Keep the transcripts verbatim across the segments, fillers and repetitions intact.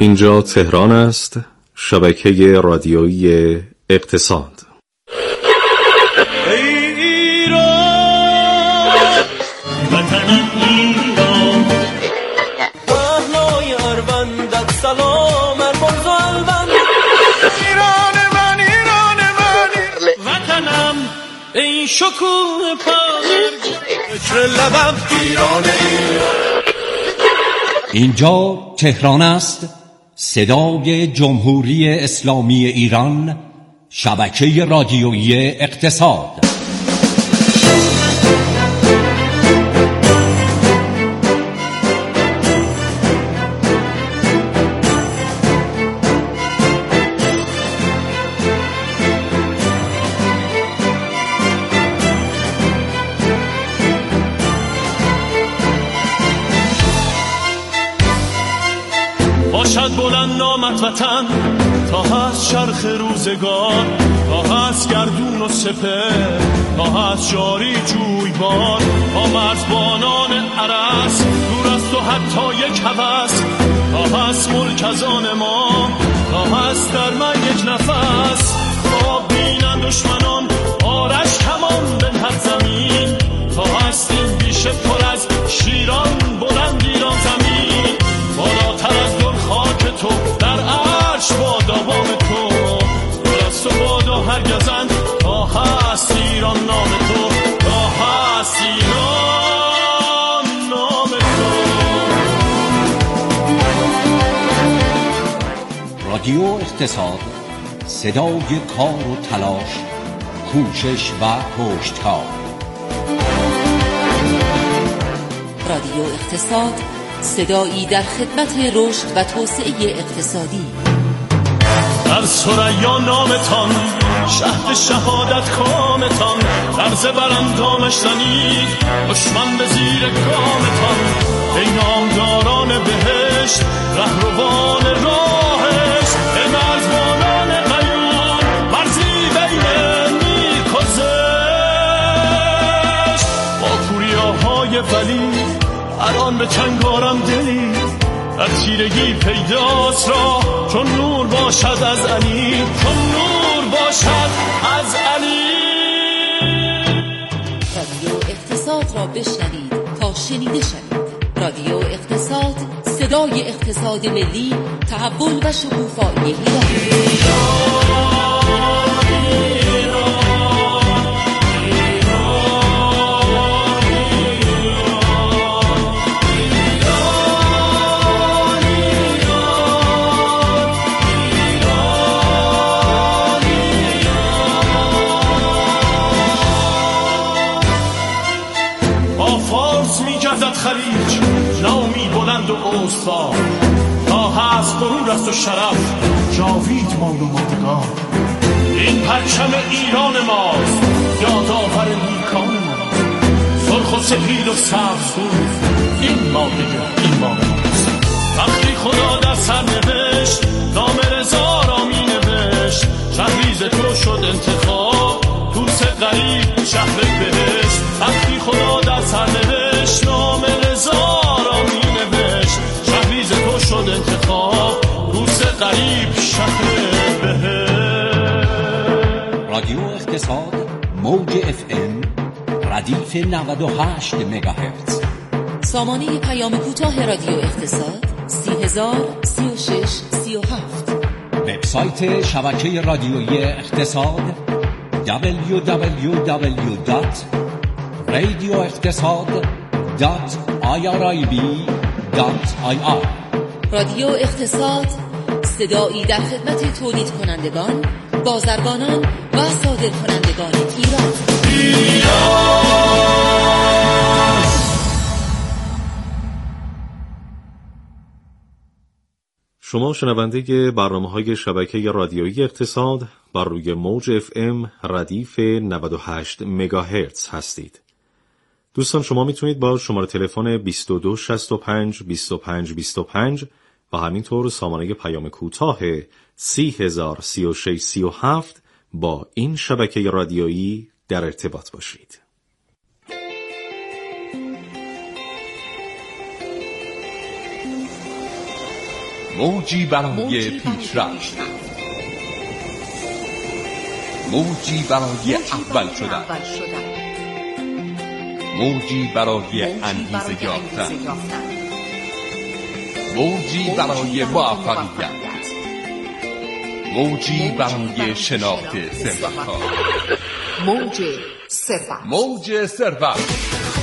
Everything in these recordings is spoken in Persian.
اینجا تهران است، شبکه رادیویی اقتصاد. ای ایران وطنم ایران، پهنای اروندت سلام ارمز البند. ایران من ایران من وطنم، ای شکوه پرد فکر لبم ایران ایران. اینجا تهران است، صدای جمهوری اسلامی ایران، شبکه رادیویی اقتصاد. باشد بلند نامت وطن تا هست شرخ روزگار، تا هست گردون و سپر، تا هست جاری جویبار. با مرزبانان عرس دور است و حتی یک هوس، تا هست ملک از آن ما، تا هست در من یک نفس. تا بینن دشمنان آرش کمان بنهد زمین، تا هست این بیشه پر از شیران بلند ایران زمین. بالاتر از در خاک تو در عرش با دوام تو، دست و باد و هرگزن تا هست ایران نام تو، تا هست ایران نام تو. رادیو اقتصاد، صدای کار و تلاش، کوشش و پشتکار. رادیو اقتصاد، صدایی در خدمت رشد و توسعه اقتصادی. در ثریا نامتان شهد شهادت کامتان، طرز براندامش زنید دشمن به زیر گامتان. ای نامداران بهشت رهروان راهش، ای مرزبانان قیون مرزی بین نیک و زشت. با کوریاهای ولی الان به چنگ آرم دلی، در تیرگی پیداست را چون نور باشد از علی، چون نور باشد از علی. رادیو اقتصاد را بشنوید تا شنیده شوید. رادیو اقتصاد، صدای اقتصاد ملی، تحول و شکوفایی ایران. خلیج نامی بلند و استوار، تا هست غرور است و شرف جاوید مال و ماندگار. این پرچم ایران ماست، یادآور نیکان ماست، سرخ و سپید و سبز این مایه این ماست. وقتی خدا در سر نوشت نام رضا را می نوشت، شهریز تو شد انتخاب توس غریب شهر بهشت. وقتی خدا در سر نوشت نام رضا را می نوشت، شهریز تو شد انتخاب توس غریب شهر بهشت. رادیو اقتصاد، موج اف ام، ردیف نود و هشت مگاهرتز. سامانه پیام کوتاه رادیو اقتصاد سی هزار سی و شش سی و هفت. وبسایت شبکه رادیویی اقتصاد دبلیو دبلیو دبلیو دات رادیو اقتصاد دات آی آر آی بی دات آی آر. رادیو اقتصاد، صدایی در خدمت تولید کنندگان، بازرگانان و صادرکنندگان ایران. شما شنونده برنامه‌های شبکه رادیویی اقتصاد بر روی موج اف ام ردیف نود و هشت مگاهرتز هستید. دوستان، شما میتونید با شماره تلفن بیست و دو شصت و پنج بیست و پنج بیست و پنج و همینطور سامانه پیام کوتاه سی هزار سی و شش سی و هفت با این شبکه رادیویی در ارتباط باشید. موجی برای پیشرفت، موجی برای اول شدن، موجی برای انگیزه یافتن، موجی برای موفقیت، موجی برای شناخت ثروت‌ها. موج ثروت، موج ثروت.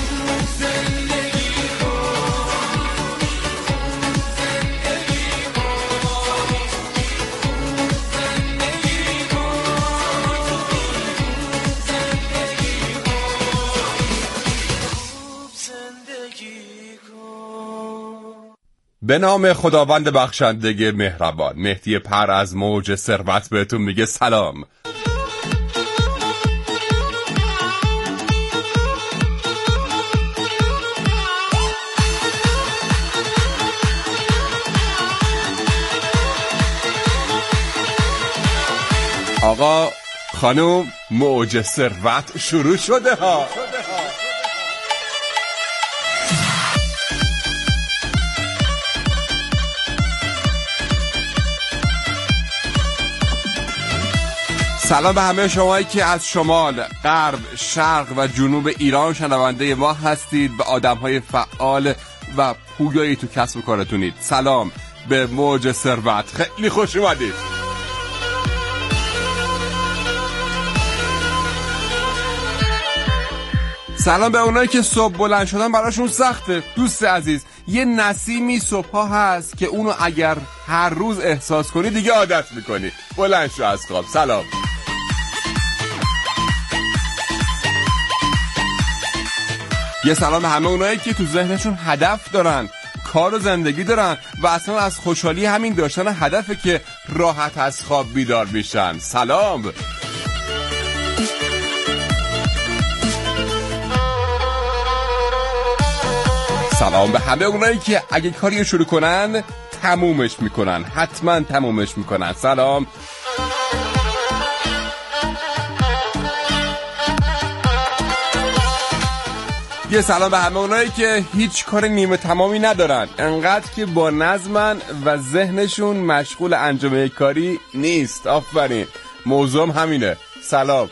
به نام خداوند بخشنده مهربان. مهدی پر از موج ثروت بهتون میگه سلام. آقا خانوم، موج ثروت شروع شده ها. سلام به همه شمایی که از شمال، غرب، شرق و جنوب ایران شنونده ما هستید، به آدم‌های فعال و پویایی تو کسب و کارتونید. سلام به موج ثروت، خیلی خوش اومدید. سلام به اونایی که صبح بلند شدن براشون سخته. دوست عزیز، یه نسیمی صبحا هست که اونو اگر هر روز احساس کنی دیگه عادت میکنی. بلند شو از خواب. سلام. یه سلام به همه اونایی که تو ذهنشون هدف دارن، کار و زندگی دارن و اصلا از خوشحالی همین داشتن هدفه که راحت از خواب بیدار میشن. سلام. سلام به همه اونایی که اگه کاری شروع کنن تمومش میکنن، حتما تمومش میکنن. سلام. یه سلام به همه اونایی که هیچ کار نیمه تمامی ندارن، انقدر که با نظمن و ذهنشون مشغول انجام یک کاری نیست. آفرین، موضوعم همینه. سلام.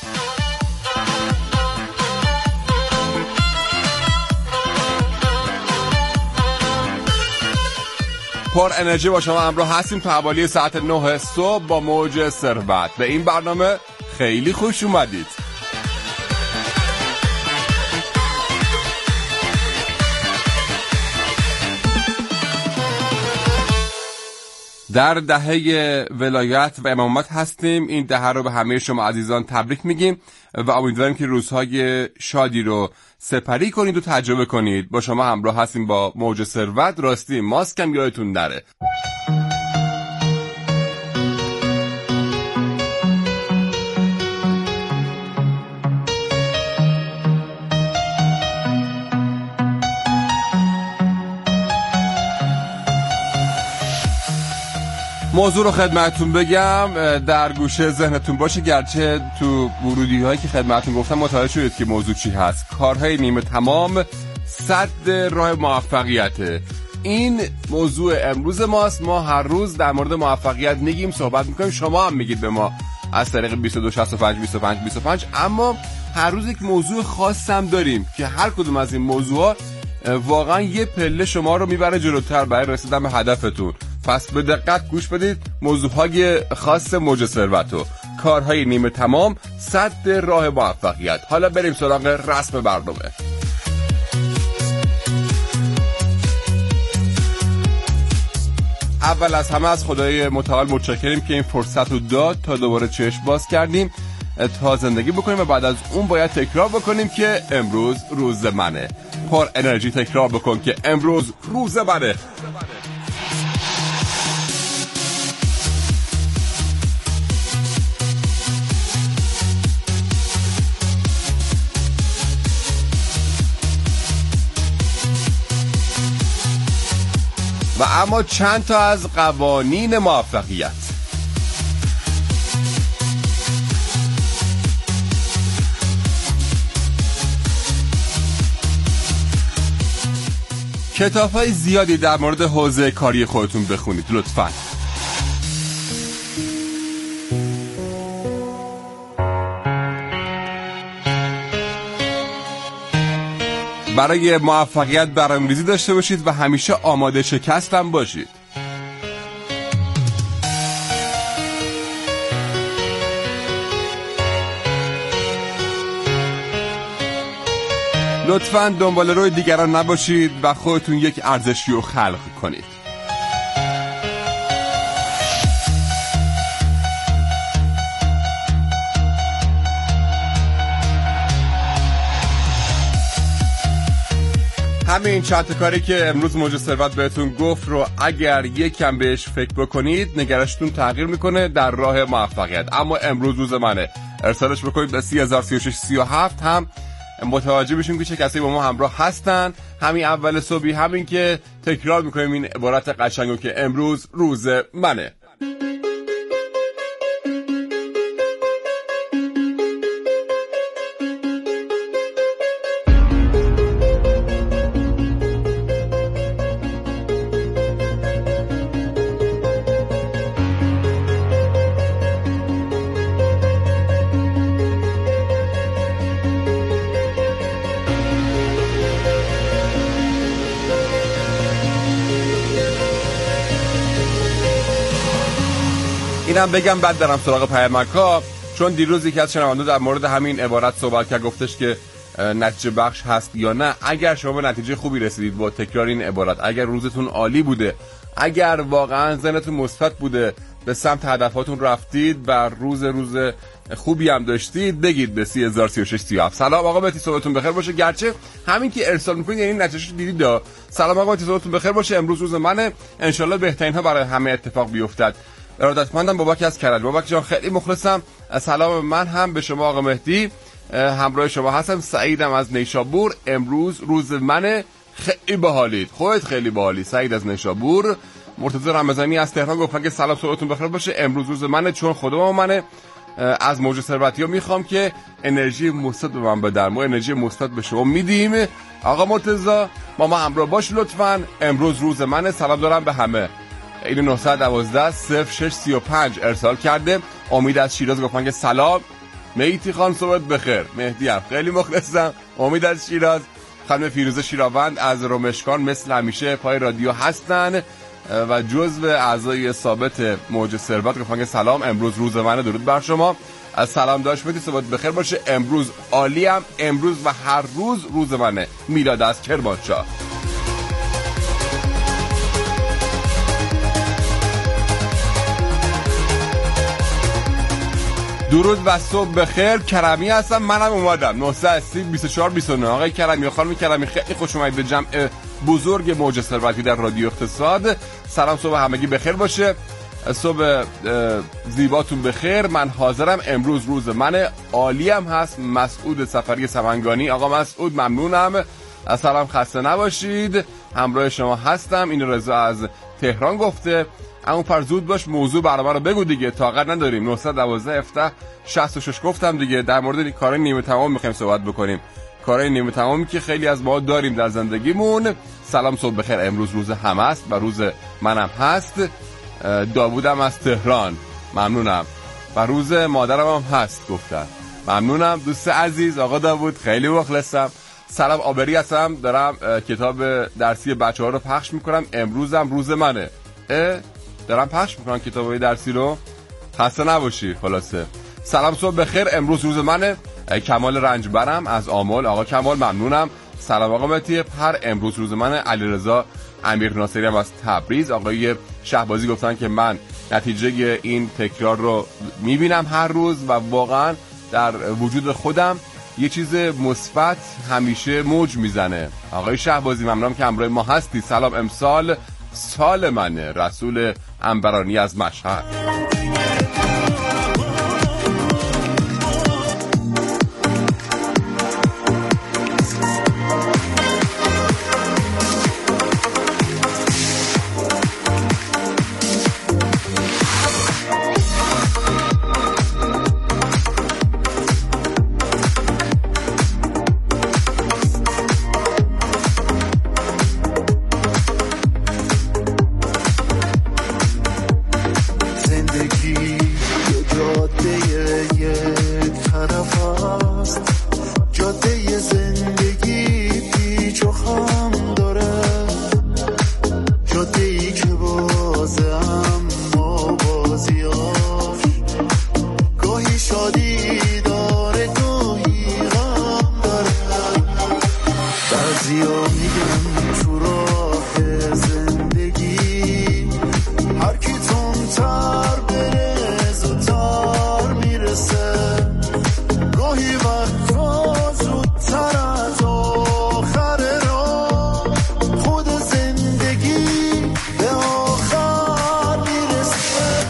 پر انرژی با شما همراه هستیم تا حوالی ساعت نه صبح با موج ثروت. به این برنامه خیلی خوش اومدید. در دهه ولایت و امامت هستیم. این دهه رو به همه شما عزیزان تبریک میگیم و امیدواریم که روزهای شادی رو سپری کنید و تجربه کنید. با شما همراه هستیم با موج ثروت. راستی ماسک هم یادتون نره. موضوع رو خدمتتون بگم، در گوشه ذهنتون باشه، گرچه تو ورودی هایی که خدمتتون گفتم متوجه شدید که موضوع چی هست. کارهای نیمه تمام، صد راه موفقیته. این موضوع امروز ماست. ما هر روز در مورد موفقیت میگیم، صحبت میکنیم، شما هم میگید به ما از طریق بیست و دو شصت و پنج بیست و پنج بیست و پنج. اما هر روز یک موضوع خاص هم داریم که هر کدوم از این موضوعات واقعا یه پله شما رو میبره جلوتر برای رسیدن به هدفتون. پس به دقت گوش بدید. موضوعهای خاص موج ثروت، کارهای نیمه تمام، صد راه موفقیت. حالا بریم سراغ رسم برنامه. اول از همه از خدای متعال متشکریم که این فرصت رو داد تا دوباره چشم باز کردیم تا زندگی بکنیم و بعد از اون باید تکرار بکنیم که امروز روز منه. پر انرژی تکرار بکن که امروز روز منه. و اما چند تا از قوانین موفقیت. کتاب‌های زیادی در مورد حوزه کاری خودتون بخونید لطفاً. برای موفقیت برنامه‌ریزی داشته باشید و همیشه آماده شکست هم باشید. لطفاً دنبال روی دیگران نباشید و خودتون یک ارزشی رو خلق کنید. همین چند تا کاری که امروز موج ثروت بهتون گفت رو اگر یکم بهش فکر بکنید نگرشتون تغییر میکنه در راه موفقیت. اما امروز روز منه، ارسالش بکنید به سی هزار سی و شش سی و هفت. هم متوجه بشیم که چه کسی با ما همراه هستن. همین اول صبحی همین که تکرار میکنیم این عبارت قشنگو که امروز روز منه. اینم بگم بعد درم سراغ پیامک‌ها، چون دیروز یکی از شنوندگان در مورد همین عبارت صحبت کرد، گفتش که نتیجه بخش هست یا نه. اگر شما به نتیجه خوبی رسیدید با تکرار این عبارت، اگر روزتون عالی بوده، اگر واقعا ذهنتون مثبت بوده، به سمت هدفاتون رفتید و روز روز خوبی هم داشتید، بگید به سی هزار سی و شش سی و هفت. سلام آقا مهدی، صبحتون بخیر باشه. گرچه همین که ارسال میکنید یعنی نتیجهش دیدید دا. سلام آقا مهدی، صبحتون بخیر باشه. امروز روز منه، ان شاءالله بهترین ها برای همه اتفاق بیفتد. ارادتمندم بابک از کرج. بابک جان خیلی مخلصم. سلام من هم به شما آقا مهدی، همراه شما هستم. سعیدم از نیشابور. امروز روز منه، خیلی باحالید. خودت خیلی باحالی. سعید از نیشابور. مرتضی رمضانی از تهران گفتن که سلام صبحتون بخیر باشه. امروز روز منه، چون خودم منه. از موج ثروتی‌ها میخوام که انرژی مثبت به من بدن. ما انرژی مثبت به شما میدیم. آقا مرتضی ما ما همراه باش لطفاً. امروز روز منه. سلام دارم به همه. این نه یک دو صفر شش سه پنج ارسال کرده. امید از شیراز گفتن که سلام مهدی خان، صبحت بخیر. مهدی هم خیلی مخلصم. امید از شیراز. خانم فیروزه شیراوند از رمشکان مثل همیشه پای رادیو هستن و جزو اعضای ثابت موج ثروت گفتن که سلام امروز روز منه. درود بر شما. از سلام داشت مهدی، صبحت بخیر باشه. امروز عالیم. امروز و هر روز روز منه. میلاد از کرمانشاه. درود و صبح بخیر. کرمی هستم، منم اومدم. نه سی بیست و چهار بیست و نه. آقای کرمی و خانم کرمی خیلی خوش اومدید به جمع بزرگ موج ثروتی در رادیو اقتصاد. سلام، صبح همگی بخیر باشه. صبح زیباتون بخیر. من حاضرم، امروز روز منه. عالی هم هست. مسعود سفری سمنگانی. آقا مسعود ممنونم. سلام، خسته نباشید. همراه شما هستم. این رضا از تهران گفته. اون پر زود باش، موضوع برنامه رو بگو دیگه، طاقت نداریم. نه یک دو هفده شصت و شش گفتم دیگه. در مورد کارهای نیمه تمام میخوایم صحبت بکنیم. کارهای نیمه تمامی که خیلی از ما داریم در زندگیمون. سلام، صبح بخیر. امروز روز همه است و روز منم هست. داوودم از تهران ممنونم. و روز مادرم هم هست گفتن. ممنونم دوست عزیز آقا داوود، خیلی مخلصم. سلام، آبری هستم، دارم کتاب درسی بچه‌ها رو پخش میکنم. امروزم روز منه. دارم پخش میکنم کتابای درسی رو. خسته نباشی. خلاصه سلام، صبح بخیر. امروز روز منه. کمال رنجبرم از آمل. آقا کمال ممنونم. سلام آقا مهدی پر. امروز روز منه. علیرضا امیر ناصری هم از تبریز. آقای شهبازی گفتن که من نتیجه این تکرار رو میبینم هر روز و واقعا در وجود خودم یه چیز مثبت همیشه موج میزنه. آقای شهبازی ممنونم که همراه ما هستی. سلام، امسال سال منه. رسول انبرانی از مشهد. بعضی ها میگن تو راه زندگی هر کی تندتر بره زودتر میرسه، گاهی وقتا زودتر از آخر راه خود زندگی به آخر میرسه.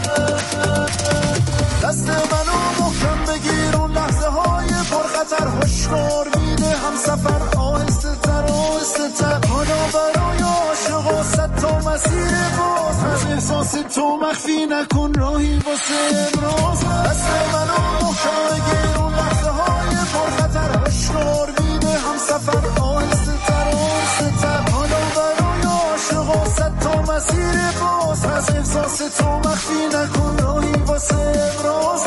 دست منو محکم بگیر، اون لحظه های پرخطر هشدار میده هم سفر آهسته تر آهسته تر. حالا برای عاشقا صد تا مسیر باز هست، احساس تو مخفی نکن راهی واسه ابراز. دست منو محکم بگیر، اون لحظه های پرخطر هشدار میده هم سفر آهسته تر آهسته تر. حالا برای عاشقا صد تا مسیر باز هست، احساس تو مخفی نکن راهی واسه ابراز.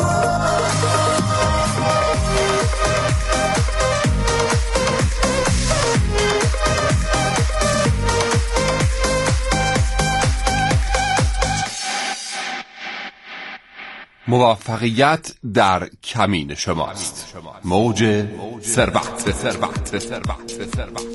موفقیت در کمین شماست. موج ثروت ثروت ثروت ثروت.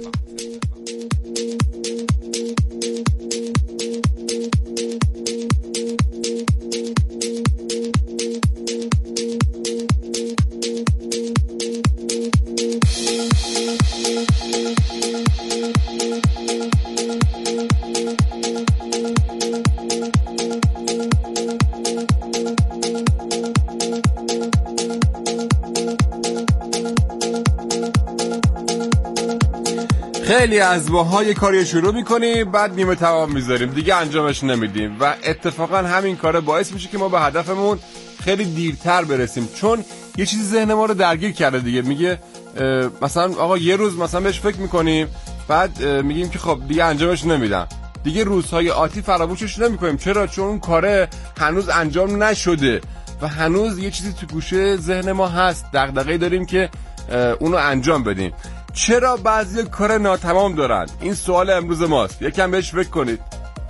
خیلی از ماها یه کاری شروع میکنیم بعد نیمه تمام میذاریم دیگه انجامش نمیدیم و اتفاقا همین کار باعث میشه که ما به هدفمون خیلی دیرتر برسیم، چون یه چیزی ذهن ما رو درگیر کرده دیگه. میگه مثلا آقا یه روز مثلا بهش فکر میکنیم بعد میگیم که خب دیگه انجامش نمیدم، دیگه روزهای آتی فراموشش نمیکنیم. چرا؟ چون اون کاره هنوز انجام نشده و هنوز یه چیزی تو گوشه ذهن ما هست، دغدغه‌ای داریم که اونو انجام بدیم. چرا بعضی کار ناتمام دارن؟ این سوال امروز ماست، یکم بهش فکر کنید.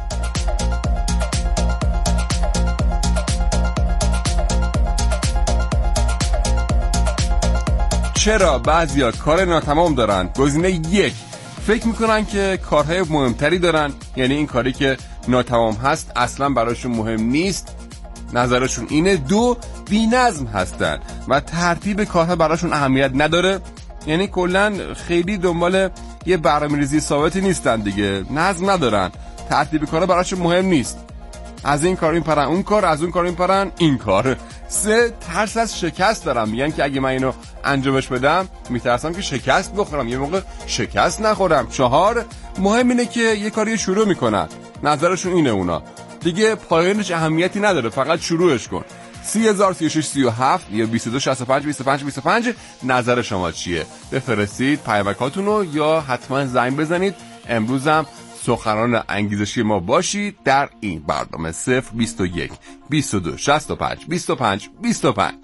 چرا بعضی کار ناتمام دارن؟ گزینه یک، فکر میکنن که کارهای مهمتری دارن، یعنی این کاری که ناتمام هست اصلا براشون مهم نیست، نظرشون اینه. دو، بی نظم هستن و ترتیب کارها براشون اهمیت نداره، یعنی کلا خیلی دنبال یه برنامه‌ریزی ثابتی نیستن دیگه، نظم ندارن، ترتیب کارا براشون مهم نیست، از این کار این پرن اون کار، از اون کار این پرن این کار. سه، ترس از شکست دارم، میگن که اگه من اینو انجامش بدم میترسم که شکست بخورم، یه موقع شکست نخورم. چهار، مهم اینه که یه کاری شروع میکنن، نظرشون اینه اونا دیگه پایانش اهمیتی نداره، فقط شروعش کن. سی هزار سی و شش سی و هفت یا بیست و دو شصت و پنج بیست و پنج بیست و پنج. نظر شما چیه؟ بفرستید پیامکاتونو یا حتما زنگ بزنید. امروزم سخنران انگیزشی ما باشید در این برنامه. صفر بیست و یک بیست و دو شصت و پنج بیست و پنج بیست و پنج.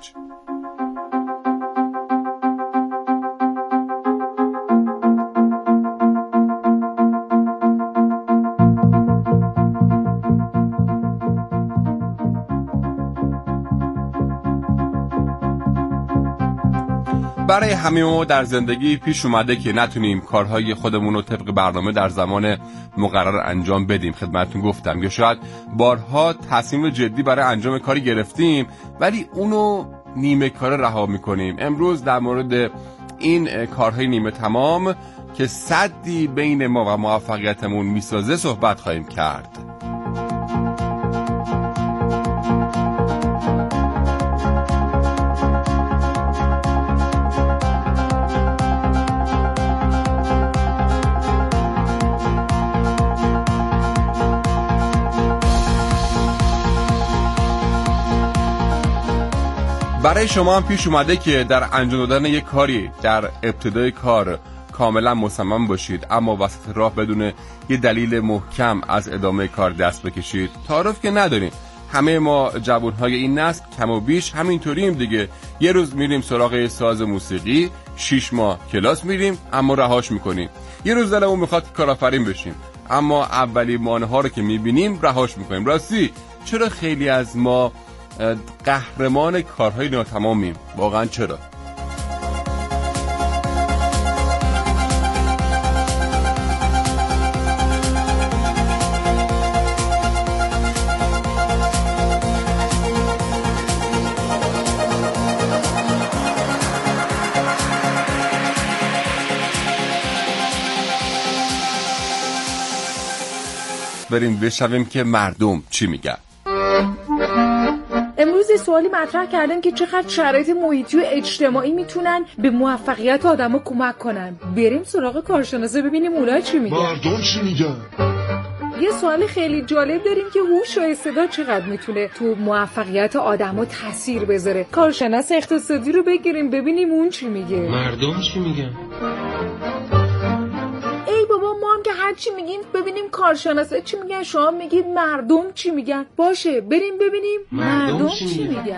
برای همه ما در زندگی پیش اومده که نتونیم کارهای خودمون رو طبق برنامه در زمان مقرر انجام بدیم. خدمتتون گفتم یا شاید بارها تصمیم جدی برای انجام کاری گرفتیم ولی اونو نیمه کاره رها میکنیم. امروز در مورد این کارهای نیمه تمام که سدی بین ما و موفقیتمون میسازه صحبت خواهیم کرد. برای شما هم پیش اومده که در انجام دادن یک کاری در ابتدای کار کاملا مصمم باشید اما وسط راه بدون یه دلیل محکم از ادامه کار دست بکشید؟ تعارف که نداریم، همه ما جوانهای این نسل کم و بیش همینطوریم دیگه. یه روز میریم سراغ ساز موسیقی، شش ماه کلاس میریم اما رهاش میکنیم. یه روز دلمون میخواد کارآفرین بشیم اما اولی مانع ها رو که میبینیم رهاش میکنیم. راستی چرا خیلی از ما قهرمان کارهای ناتمامیم؟ واقعا چرا؟ بریم بشنویم که مردم چی میگن. امروز یه سوالی مطرح کردن که چقدر شرایط محیطی و اجتماعی میتونن به موفقیت آدم‌ها کمک کنن. بریم سراغ کارشناسا ببینیم اونا چی میگن. مردم چی میگن؟ یه سوال خیلی جالب داریم که هوش و استعداد چقدر میتونه تو موفقیت آدم‌ها تاثیر بذاره. کارشناس اقتصادی رو بگیریم ببینیم اون چی میگه. مردم چی میگن؟ ای بابا ما هم که هر چی میگیم ببینیم کارشناسا چی میگن، شما میگید مردم چی میگن. باشه بریم ببینیم مردم, مردم چی میگن, میگن.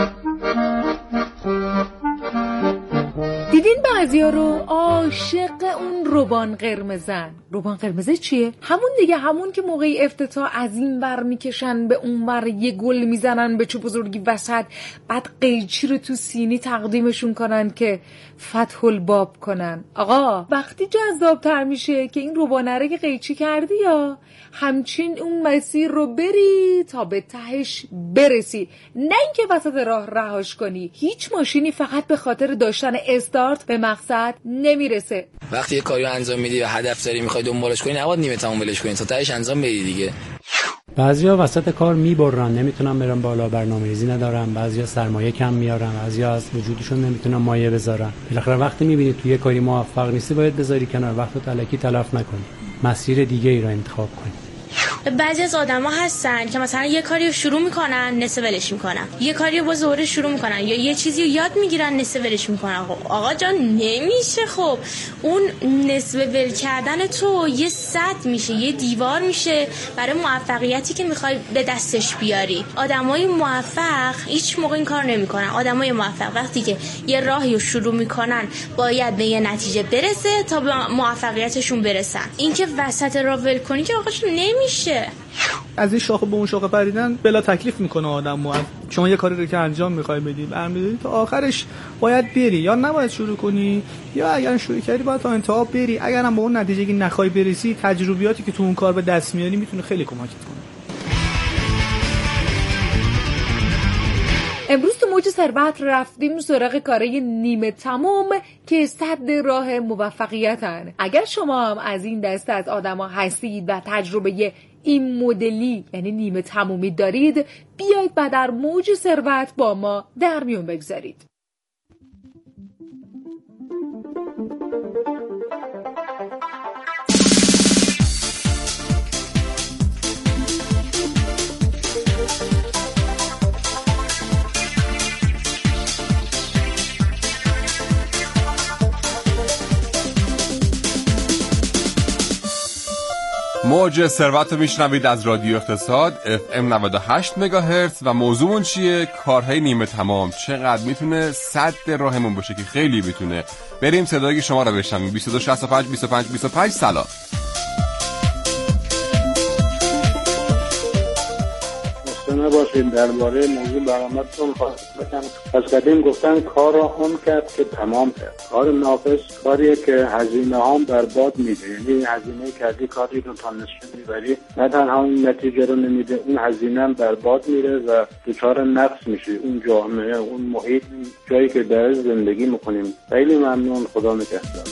دیدین بعضیا رو عاشق اون روبان قرمزن. روبان قرمز چیه؟ همون دیگه، همون که موقعی افتتاح از این ور میکشن به اون ور، یه گل میزنن به چه بزرگی وسط، بعد قیچی رو تو سینی تقدیمشون کنن که فتح الباب کنن. آقا وقتی جذاب‌تر میشه که این روبانه رو که قیچی کردی یا همچین اون مسیر رو بری تا به تهش برسی، نه اینکه وسط راه رهاش کنی. هیچ ماشینی فقط به خاطر داشتن استارت به مقصد نمیرسه. وقتی یه کاری رو انجام میدی و هدف داری میخوای دنبالش کنی، نباید نیمه تموم ولش کنی تا تهش انجام بدی دیگه. بعضیا وسط کار میبرن، نمیتونن برن بالا، برنامه‌ریزی ندارن، بعضیا سرمایه کم میارن، بعضیا از وجودشون نمیتونن مایه بذارن. بالاخره وقتی میبینی توی یه کاری موفق نیستی باید بذاری کنار، وقتت الکی تلف نکنی، مسیر دیگه ای رو انتخاب کنی. بعضی از آدما هستن که مثلا یه کاری رو شروع میکنن نصف ولش میکنن، یه کاری رو با زوره شروع میکنن یا یه چیزی رو یاد میگیرن نصف ولش میکنن. خب آقا جان نمیشه. خب اون نصف ول کردن تو یه سد میشه، یه دیوار میشه برای موفقیتی که میخوای به دستش بیاری. آدمای موفق هیچ موقع این کار نمیکنن. آدمای موفق وقتی که یه راهی رو شروع میکنن باید به یه نتیجه برسه تا به موفقیتشون برسن. اینکه وسط راه ول کنی که آقا نمیشه. از این شاخه به اون شاخه پریدن بلا تکلیف میکنه آدمو. شما یه کاری رو که انجام میخوای بدی برمی‌داری تا آخرش باید بری، یا نباید شروع کنی، یا اگر شروع کردی باید تا انتها بری. اگر هم به اون نتیجه که نخوای برسی، تجربیاتی که تو اون کار به دست میاری میتونه خیلی کمکت کنه. امروز تو موج ثروت رفتیم سراغ کارای نیمه تمام که صد راه موفقیتن. اگر شما هم از این دسته از آدما هستید و تجربه این مدلی یعنی نیمه تمومی دارید، بیایید و در موج ثروت با ما در میون بگذارید. موج ثروت رو میشنوید از رادیو اقتصاد اف ام نود و هشت مگاهرتز و موضوعمون چیه؟ کارهای نیمه تمام چقدر میتونه سد راهمون باشه که خیلی میتونه. بریم صدای شما رو بشنویم. بیست و دو شصت و پنج بیست و پنج بیست و پنج. سلام. نباشید درباره موضوع برآمدتون خواستم. از قدیم گفتن کار را هم کرد که تمام کرد. کار ناقص کاریه که هزینه هم برباد میده، یعنی هزینه کردی کاری رو تا نصف میبری، نه تنها این نتیجه رو نمیده، اون هزینه هم برباد میره و دچار نقص میشه. اون جامعه، اون محیط، جایی که در زندگی میکنیم. خیلی ممنون، خدا نگهدار.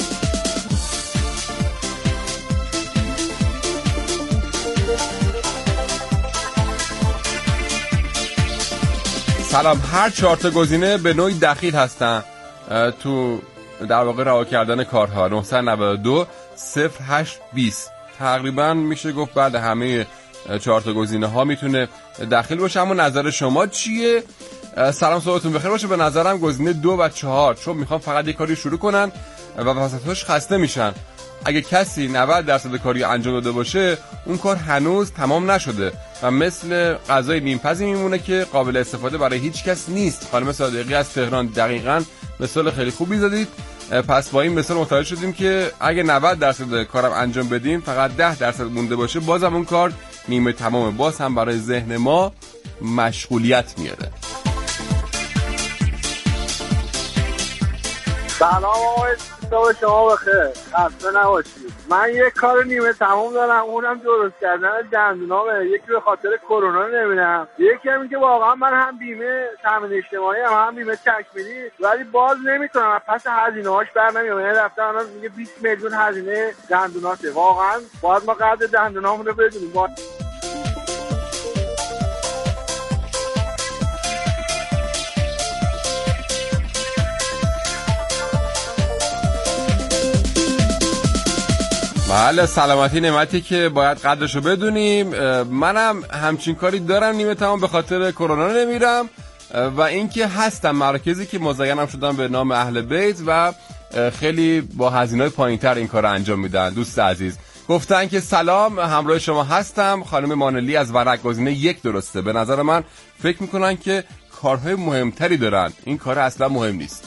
سلام. هر چهار تا گزینه به نوعی دخیل هستن تو در واقع رها کردن کارها. نه نه دو صفر هشت بیست تقریبا میشه گفت بعد همه چهار تا گزینه ها میتونه داخل باشه. اما نظر شما چیه؟ سلام، صبحتون بخیر باشه. به نظرم گزینه دو و چهار، چون میخوام فقط یک کاری شروع کنن و وسطش خسته میشن. اگه کسی نود درصد کاری انجام داده باشه، اون کار هنوز تمام نشده و مثل غذای نیمپزی میمونه که قابل استفاده برای هیچ کس نیست. خانم صادقی از تهران دقیقاً مثال خیلی خوبی زدید. پس با این مثال متوجه شدیم که اگه نود درصد کارم انجام بدیم، فقط ده درصد مونده باشه، بازم اون کار نیمه تمامه، باز هم برای ذهن ما مشغولیت میاره. سلام آقای صبح شما بخیر، خسته نباشید. من یه کار نیمه تمام دارم، اونم درست کردن دندونامه. یکی به خاطر کرونا نمیرم، یکی هم که واقعا من هم بیمه تامین اجتماعی هم هم بیمه تکمیلی، ولی باز نمیتونم پس هزینه‌هاش برنمیام. یعنی رفتن الان میگه بیست میلیون هزینه دندوناته. واقعا باید ما قدر دندونامون رو بدونیم. بله، سلامتی نعمتی که باید قدرشو بدونیم. منم همچین کاری دارم، نیمه تمام به خاطر کرونا نمیرم و اینکه هستم مراکزی که مزینم شدن به نام اهل بیت و خیلی با هزینه‌های پایین‌تر این کارو انجام میدن. دوست عزیز گفتن که سلام، همراه شما هستم. خانم مانلی از ورق گزینه یک درسته. به نظر من فکر میکنن که کارهای مهمتری دارن، این کار اصلا مهم نیست.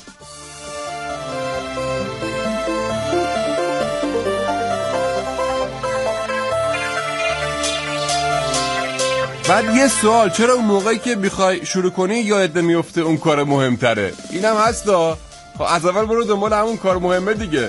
بعد یه سوال، چرا اون موقعی که بخوای شروع کنی یادت نمیفته اون کار مهمتره؟ اینم هستا. خب از اول برو دنبال همون کار مهمه دیگه.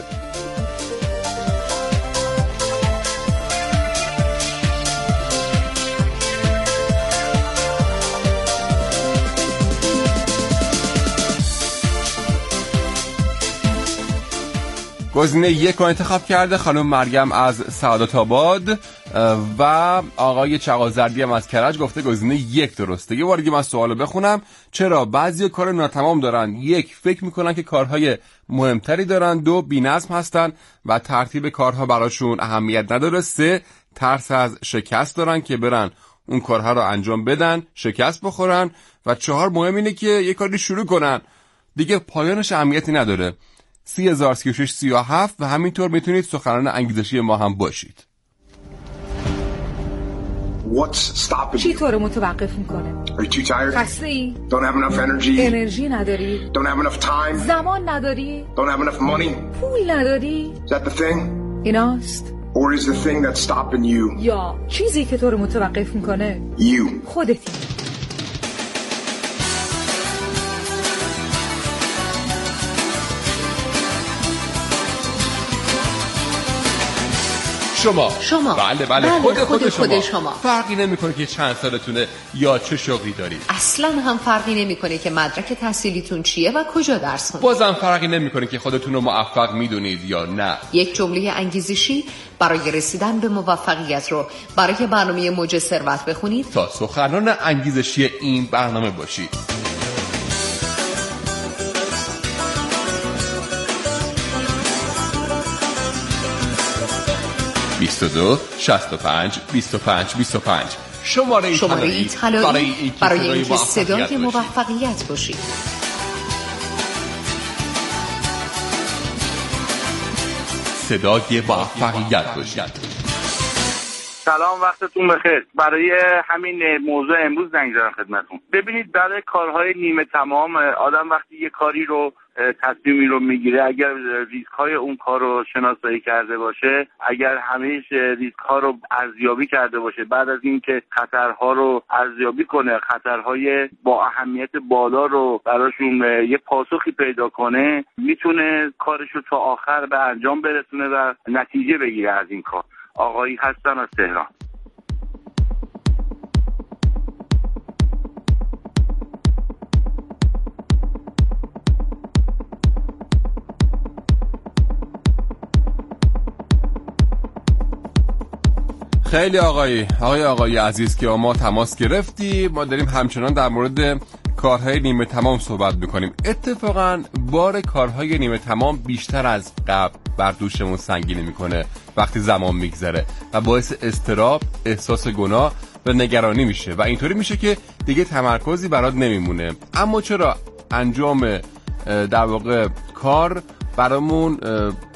گزینه یک رو انتخاب کرده خانم مریم از سعادت آباد و آقای چغازردی هم از کرج گفته گزینه یک درسته. یه بار دیگه من سوالو بخونم. چرا بعضی کار ناتمام دارن؟ یک، فکر میکنن که کارهای مهمتری دارن. دو، بی‌نظم هستن و ترتیب کارها براشون اهمیت نداره. سه، ترس از شکست دارن که برن اون کارها رو انجام بدن، شکست بخورن. و چهار، مهم اینه که یه کاری شروع کنن دیگه پایانش اهمیتی نداره. سی هزار سی و شش سی و هفت و همینطور میتونید سخنران انگیزشی ما هم باشید. چی تو رو متوقف میکنه؟ خسته ای؟ انرژی نداری؟ زمان نداری؟ پول نداری؟ ایناست؟ یا چیزی که تو رو متوقف میکنه؟ خودتی. شما شما بله بله, بله خود, خود, خود, خود شما. شما فرقی نمیکنه که چند سالتونه یا چه شغلی دارید. اصلا هم فرقی نمیکنه که مدرک تحصیلیتون چیه و کجا درس خوندید. بازم فرقی نمیکنه که خودتون رو موفق میدونید یا نه. یک جمله انگیزشی برای رسیدن به موفقیت رو برای برنامه موج ثروت بخونید تا سخنران انگیزشی این برنامه باشید. بیست و دو شصت و پنج بیست و پنج بیست و پنج شماره شماره طلایی برای اینکه صدای موفقیت باشید. صدای موفقیت باشید. سلام، وقتتون بخیر. برای همین موضوع امروز زنگ زدم خدمتتون. ببینید، برای کارهای نیمه تمام آدم وقتی یه کاری رو تصمیمی رو میگیره، اگر ریسک های اون کار رو شناسایی کرده باشه، اگر همه ریسک ها رو ارزیابی کرده باشه، بعد از اینکه خطرها رو ارزیابی کنه، خطرهای با اهمیت بالا رو براشون یه پاسخی پیدا کنه، میتونه کارش رو تا آخر به انجام برسونه و نتیجه بگیره از این کار. آقایی هستن از تهران. خیلی آقایی آقای آقای عزیز که ما تماس گرفتی، ما داریم همچنان در مورد کارهای نیمه تمام صحبت میکنیم. اتفاقا بار کارهای نیمه تمام بیشتر از قبل بر دوشمون سنگینی میکنه وقتی زمان میگذره و باعث اضطراب، احساس گناه و نگرانی میشه و اینطوری میشه که دیگه تمرکزی برات نمیمونه. اما چرا انجام در واقع کار برامون